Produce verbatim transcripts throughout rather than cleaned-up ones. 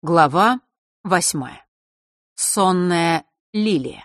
Глава восьмая. Сонная лилия.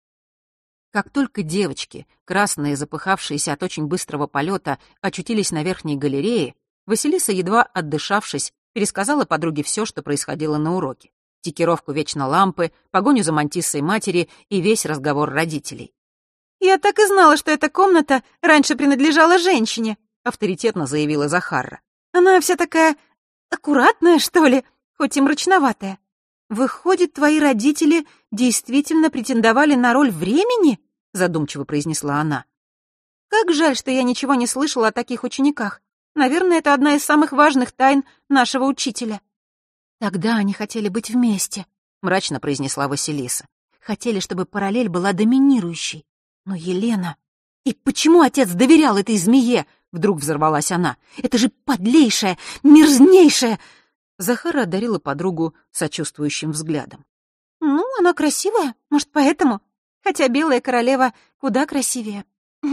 Как только девочки, красные, запыхавшиеся от очень быстрого полета, очутились на верхней галерее, Василиса, едва отдышавшись, пересказала подруге все, что происходило на уроке. Тикировку вечно лампы, погоню за мантиссой матери и весь разговор родителей. «Я так и знала, что эта комната раньше принадлежала женщине», — авторитетно заявила Захарра. «Она вся такая аккуратная, что ли, хоть и мрачноватая. Выходит, твои родители действительно претендовали на роль времени?» — задумчиво произнесла она. «Как жаль, что я ничего не слышала о таких учениках. Наверное, это одна из самых важных тайн нашего учителя». «Тогда они хотели быть вместе», — мрачно произнесла Василиса. «Хотели, чтобы параллель была доминирующей. Но Елена... И почему отец доверял этой змее?» — вдруг взорвалась она. «Это же подлейшая, мерзнейшая...» Захара одарила подругу сочувствующим взглядом. «Ну, она красивая, может, поэтому. Хотя белая королева куда красивее».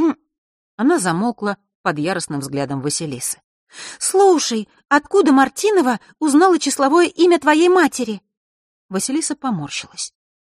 Она замолкла под яростным взглядом Василисы. «Слушай, откуда Мартинова узнала числовое имя твоей матери?» Василиса поморщилась.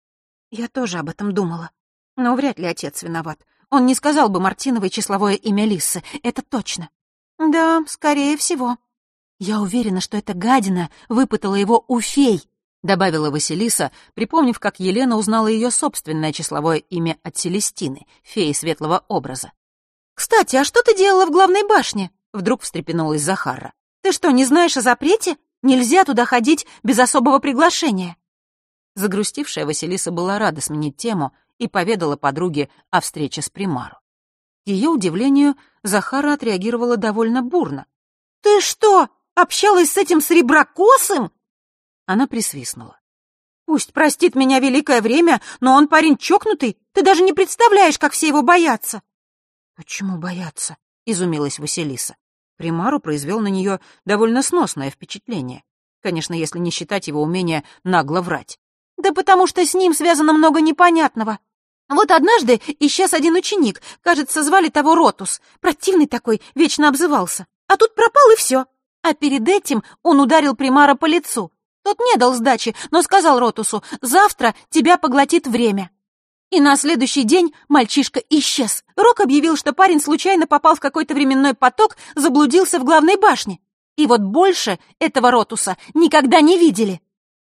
«Я тоже об этом думала. Но вряд ли отец виноват. Он не сказал бы Мартиновой числовое имя Лиссы, это точно». «Да, скорее всего». «Я уверена, что эта гадина выпытала его у фей», — добавила Василиса, припомнив, как Елена узнала ее собственное числовое имя от Селестины, феи светлого образа. «Кстати, а что ты делала в главной башне?» — вдруг встрепенулась Захарра. «Ты что, не знаешь о запрете? Нельзя туда ходить без особого приглашения». Загрустившая Василиса была рада сменить тему и поведала подруге о встрече с Примару. К ее удивлению, Захарра отреагировала довольно бурно. «Ты что, общалась с этим среброкосым?» Она присвистнула. «Пусть простит меня великое время, но он парень чокнутый. Ты даже не представляешь, как все его боятся». «Почему боятся?» — изумилась Василиса. Примару произвел на нее довольно сносное впечатление. Конечно, если не считать его умения нагло врать. «Да потому что с ним связано много непонятного. Вот однажды исчез один ученик, кажется, звали того Ротус. Противный такой, вечно обзывался. А тут пропал и все. А перед этим он ударил Примара по лицу. Тот не дал сдачи, но сказал Ротусу: «Завтра тебя поглотит время». И на следующий день мальчишка исчез. Рок объявил, что парень случайно попал в какой-то временной поток, заблудился в главной башне. И вот больше этого Ротуса никогда не видели.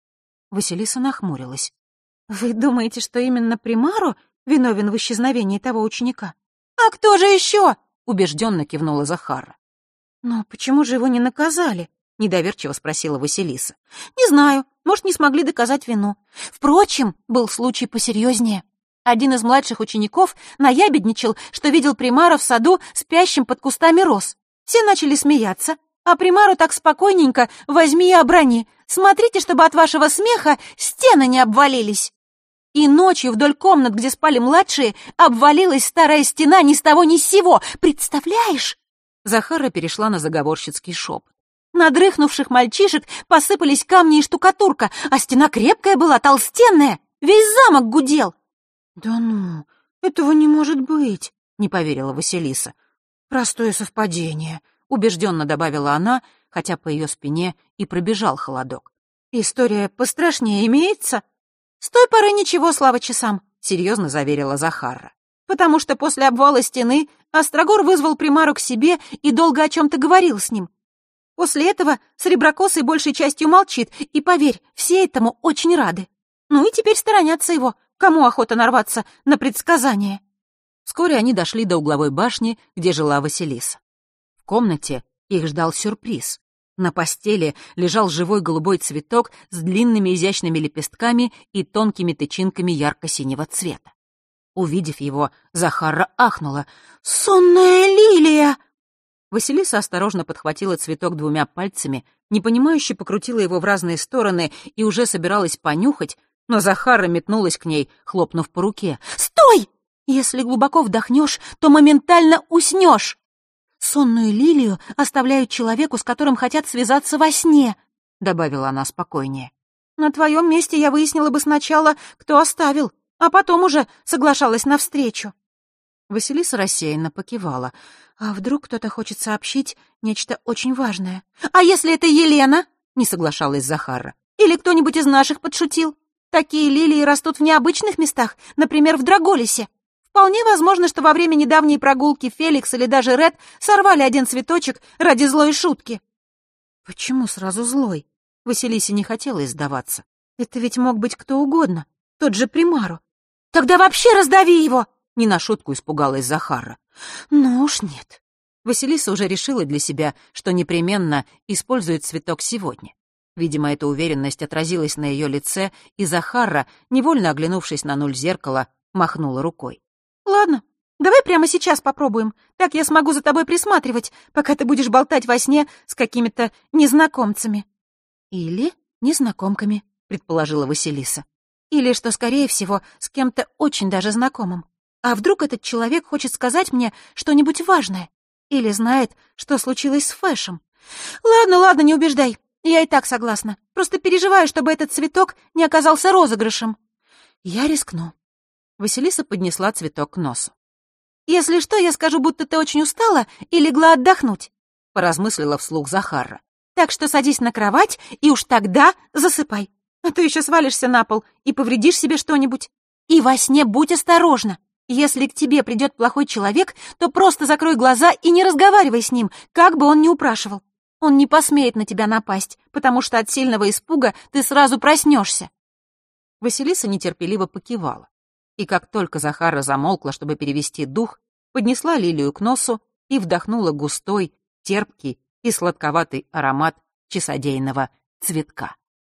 Василиса нахмурилась. «Вы думаете, что именно Примару виновен в исчезновении того ученика?» «А кто же еще?» — убежденно кивнула Захарра. «Но почему же его не наказали?» — недоверчиво спросила Василиса. «Не знаю, может, не смогли доказать вину. Впрочем, был случай посерьезнее. Один из младших учеников наябедничал, что видел Примара в саду спящим под кустами роз. Все начали смеяться, а Примару так спокойненько: возьми и оброни. Смотрите, чтобы от вашего смеха стены не обвалились». И ночью вдоль комнат, где спали младшие, обвалилась старая стена ни с того ни с сего. Представляешь? Захара перешла на заговорщицкий шепот. На дрыхнувших мальчишек посыпались камни и штукатурка, а стена крепкая была, толстенная. Весь замок гудел. «Да ну, этого не может быть», — не поверила Василиса. «Простое совпадение», — убежденно добавила она, хотя по ее спине и пробежал холодок. «История пострашнее имеется?» «С той поры ничего, слава часам», — серьезно заверила Захарра. «Потому что после обвала стены Острогор вызвал Примару к себе и долго о чем-то говорил с ним. После этого Среброкосый большей частью молчит, и, поверь, все этому очень рады. Ну и теперь сторонятся его, кому охота нарваться на предсказания». Вскоре они дошли до угловой башни, где жила Василиса. В комнате их ждал сюрприз. На постели лежал живой голубой цветок с длинными изящными лепестками и тонкими тычинками ярко-синего цвета. Увидев его, Захарра ахнула. «Сонная лилия!» Василиса осторожно подхватила цветок двумя пальцами, непонимающе покрутила его в разные стороны и уже собиралась понюхать, но Захарра метнулась к ней, хлопнув по руке. «Стой! Если глубоко вдохнешь, то моментально уснешь. Сонную лилию оставляют человеку, с которым хотят связаться во сне», — добавила она спокойнее. «На твоем месте я выяснила бы сначала, кто оставил, а потом уже соглашалась навстречу». Василиса рассеянно покивала. «А вдруг кто-то хочет сообщить нечто очень важное?» «А если это Елена?» — не соглашалась Захарра. Или кто-нибудь из наших подшутил? Такие лилии растут в необычных местах, например, в Драголисе. Вполне возможно, что во время недавней прогулки Феликс или даже Ред сорвали один цветочек ради злой шутки». Почему сразу злой? Василисе не хотелось сдаваться. Это ведь мог быть кто угодно, тот же Примару. «Тогда вообще раздави его!» — не на шутку испугалась Захара. «Ну уж нет». Василиса уже решила для себя, что непременно использует цветок сегодня. Видимо, эта уверенность отразилась на ее лице, и Захара, невольно оглянувшись на нуль зеркала, махнула рукой. «Ладно, давай прямо сейчас попробуем. Так я смогу за тобой присматривать, пока ты будешь болтать во сне с какими-то незнакомцами». «Или незнакомками», — предположила Василиса. «Или, что, скорее всего, с кем-то очень даже знакомым. А вдруг этот человек хочет сказать мне что-нибудь важное? Или знает, что случилось с Фэшем? Ладно, ладно, не убеждай. Я и так согласна. Просто переживаю, чтобы этот цветок не оказался розыгрышем». «Я рискну». Василиса поднесла цветок к носу. «Если что, я скажу, будто ты очень устала и легла отдохнуть», — поразмыслила вслух Захара. «Так что садись на кровать и уж тогда засыпай. А то еще свалишься на пол и повредишь себе что-нибудь. И во сне будь осторожна. Если к тебе придет плохой человек, то просто закрой глаза и не разговаривай с ним, как бы он ни упрашивал. Он не посмеет на тебя напасть, потому что от сильного испуга ты сразу проснешься». Василиса нетерпеливо покивала. И как только Захара замолкла, чтобы перевести дух, поднесла лилию к носу и вдохнула густой, терпкий и сладковатый аромат часодейного цветка.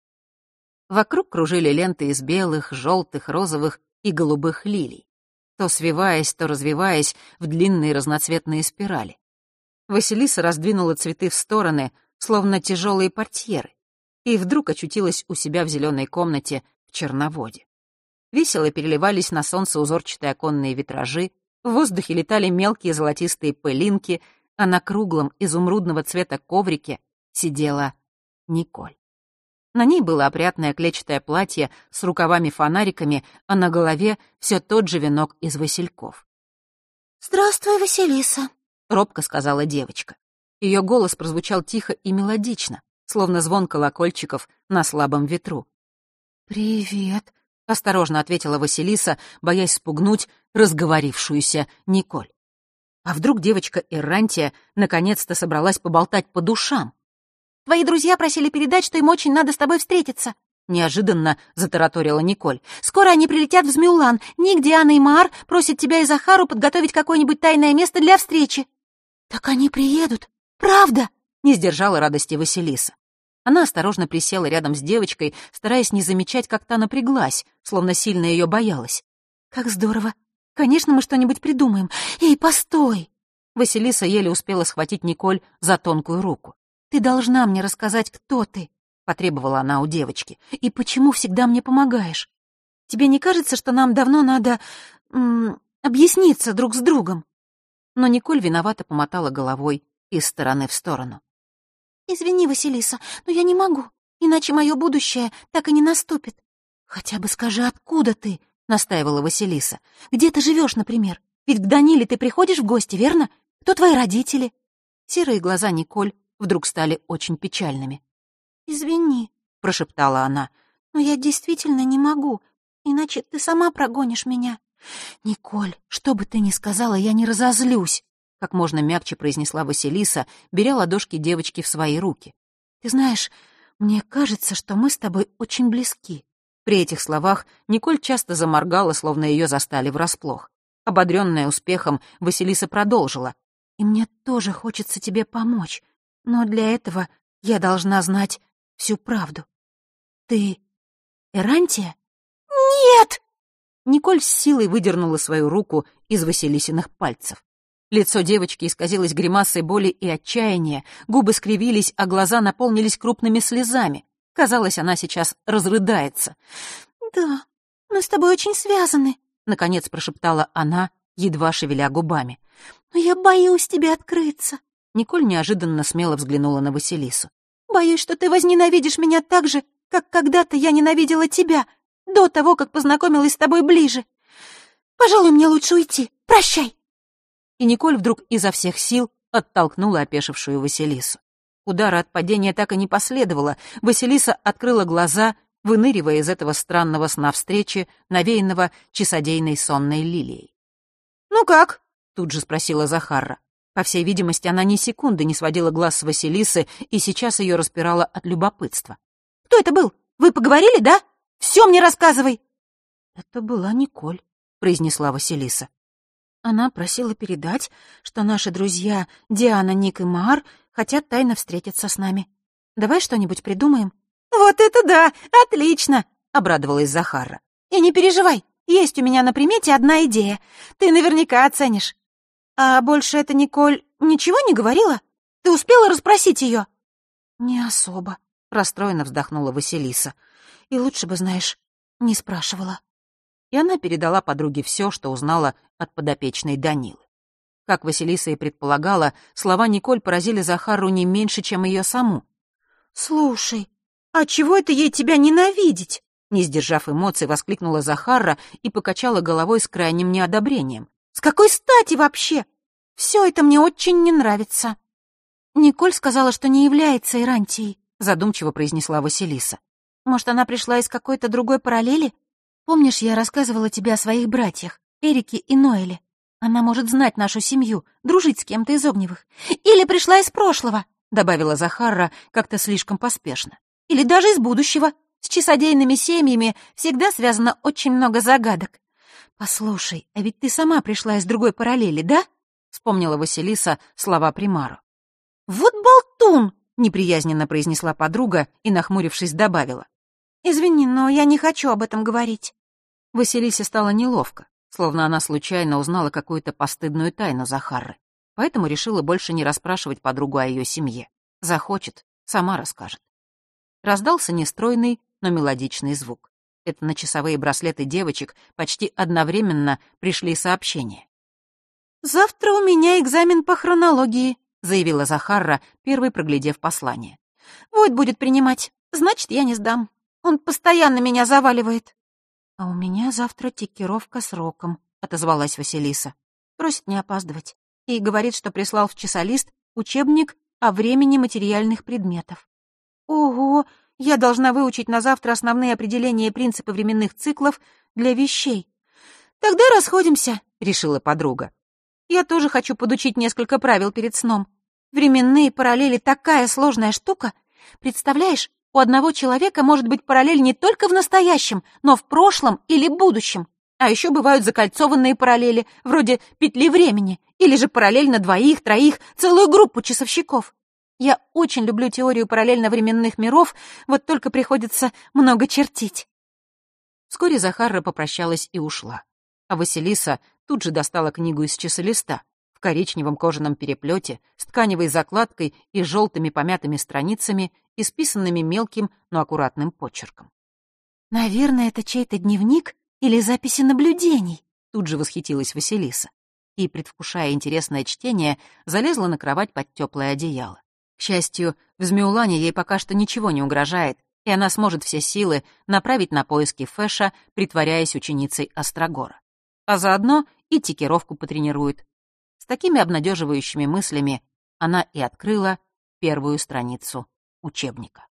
Вокруг кружили ленты из белых, желтых, розовых и голубых лилий, то свиваясь, то развиваясь в длинные разноцветные спирали. Василиса раздвинула цветы в стороны, словно тяжелые портьеры, и вдруг очутилась у себя в зеленой комнате в Черноводе. Весело переливались на солнце узорчатые оконные витражи, в воздухе летали мелкие золотистые пылинки, а на круглом изумрудного цвета коврике сидела Николь. На ней было опрятное клетчатое платье с рукавами-фонариками, а на голове все тот же венок из васильков. «Здравствуй, Василиса», — робко сказала девочка. Ее голос прозвучал тихо и мелодично, словно звон колокольчиков на слабом ветру. «Привет», — осторожно ответила Василиса, боясь спугнуть разговорившуюся Николь. А вдруг девочка Эррантия наконец-то собралась поболтать по душам? «Твои друзья просили передать, что им очень надо с тобой встретиться», — неожиданно затараторила Николь. «Скоро они прилетят в Змеулан. Ник, Диана и Маар просят тебя и Захару подготовить какое-нибудь тайное место для встречи». «Так они приедут? Правда?» — не сдержала радости Василиса. Она осторожно присела рядом с девочкой, стараясь не замечать, как та напряглась, словно сильно ее боялась. «Как здорово! Конечно, мы что-нибудь придумаем. Эй, постой!» Василиса еле успела схватить Николь за тонкую руку. «Ты должна мне рассказать, кто ты», — потребовала она у девочки, «и почему всегда мне помогаешь. Тебе не кажется, что нам давно надо м- объясниться друг с другом?» Но Николь виновато помотала головой из стороны в сторону. «Извини, Василиса, но я не могу, иначе мое будущее так и не наступит». «Хотя бы скажи, откуда ты?» — настаивала Василиса. «Где ты живешь, например? Ведь к Даниле ты приходишь в гости, верно? Кто твои родители?» Серые глаза Николь вдруг стали очень печальными. «Извини», — прошептала она, — «но я действительно не могу, иначе ты сама прогонишь меня». «Николь, что бы ты ни сказала, я не разозлюсь», — как можно мягче произнесла Василиса, беря ладошки девочки в свои руки. «Ты знаешь, мне кажется, что мы с тобой очень близки». При этих словах Николь часто заморгала, словно ее застали врасплох. Ободренная успехом, Василиса продолжила. «И мне тоже хочется тебе помочь, но для этого я должна знать всю правду. Ты Эррантия?» «Нет!» Николь с силой выдернула свою руку из Василисиных пальцев. Лицо девочки исказилось гримасой боли и отчаяния, губы скривились, а глаза наполнились крупными слезами. Казалось, она сейчас разрыдается. «Да, мы с тобой очень связаны», — наконец прошептала она, едва шевеля губами. «Но я боюсь тебе открыться». Николь неожиданно смело взглянула на Василису. «Боюсь, что ты возненавидишь меня так же, как когда-то я ненавидела тебя, до того, как познакомилась с тобой ближе. Пожалуй, мне лучше уйти. Прощай!» И Николь вдруг изо всех сил оттолкнула опешившую Василису. Удара от падения так и не последовало. Василиса открыла глаза, выныривая из этого странного сна встречи, навеянного часодейной сонной лилией. «Ну как?» — тут же спросила Захарра. По всей видимости, она ни секунды не сводила глаз с Василисы, и сейчас ее распирало от любопытства. «Кто это был? Вы поговорили, да? Все мне рассказывай!» «Это была Николь», — произнесла Василиса. Она просила передать, что наши друзья Диана, Ник и Мар хотят тайно встретиться с нами. Давай что-нибудь придумаем. «Вот это да! Отлично!» — обрадовалась Захарра. «И не переживай, есть у меня на примете одна идея. Ты наверняка оценишь. А больше эта Николь ничего не говорила? Ты успела расспросить ее?» «Не особо», — расстроенно вздохнула Василиса. «И лучше бы, знаешь, не спрашивала». И она передала подруге все, что узнала от подопечной Данилы. Как Василиса и предполагала, слова Николь поразили Захару не меньше, чем ее саму. «Слушай, а чего это ей тебя ненавидеть?» Не сдержав эмоций, воскликнула Захарра и покачала головой с крайним неодобрением. «С какой стати вообще? Все это мне очень не нравится». «Николь сказала, что не является Ирантией», — задумчиво произнесла Василиса. «Может, она пришла из какой-то другой параллели? Помнишь, я рассказывала тебе о своих братьях, Эрике и Ноэле? Она может знать нашу семью, дружить с кем-то из Огневых. Или пришла из прошлого», — добавила Захарра как-то слишком поспешно. «Или даже из будущего. С часодейными семьями всегда связано очень много загадок. Послушай, а ведь ты сама пришла из другой параллели, да?» — вспомнила Василиса слова Примару. «Вот болтун!» — неприязненно произнесла подруга и, нахмурившись, добавила. «Извини, но я не хочу об этом говорить». Василисе стало неловко, словно она случайно узнала какую-то постыдную тайну Захарры, поэтому решила больше не расспрашивать подругу о ее семье. Захочет, сама расскажет. Раздался нестройный, но мелодичный звук. Это на часовые браслеты девочек почти одновременно пришли сообщения. «Завтра у меня экзамен по хронологии», — заявила Захарра, первой проглядев послание. «Войт будет принимать, значит, я не сдам. Он постоянно меня заваливает». «А у меня завтра тикировка с роком», — отозвалась Василиса. «Просит не опаздывать. И говорит, что прислал в часолист учебник о времени материальных предметов». «Ого, я должна выучить на завтра основные определения и принципы временных циклов для вещей». «Тогда расходимся», — решила подруга. «Я тоже хочу подучить несколько правил перед сном. Временные параллели — такая сложная штука. Представляешь, у одного человека может быть параллель не только в настоящем, но в прошлом или будущем. А еще бывают закольцованные параллели, вроде петли времени, или же параллель на двоих, троих, целую группу часовщиков. Я очень люблю теорию параллельно-временных миров, вот только приходится много чертить». Вскоре Захарра попрощалась и ушла. А Василиса тут же достала книгу из часолиста в коричневом кожаном переплете с тканевой закладкой и желтыми помятыми страницами, исписанными мелким, но аккуратным почерком. «Наверное, это чей-то дневник или записи наблюдений», — тут же восхитилась Василиса. И, предвкушая интересное чтение, залезла на кровать под теплое одеяло. К счастью, в Змеулане ей пока что ничего не угрожает, и она сможет все силы направить на поиски Фэша, притворяясь ученицей Острогора. А заодно и тикировку потренирует. С такими обнадеживающими мыслями она и открыла первую страницу учебника.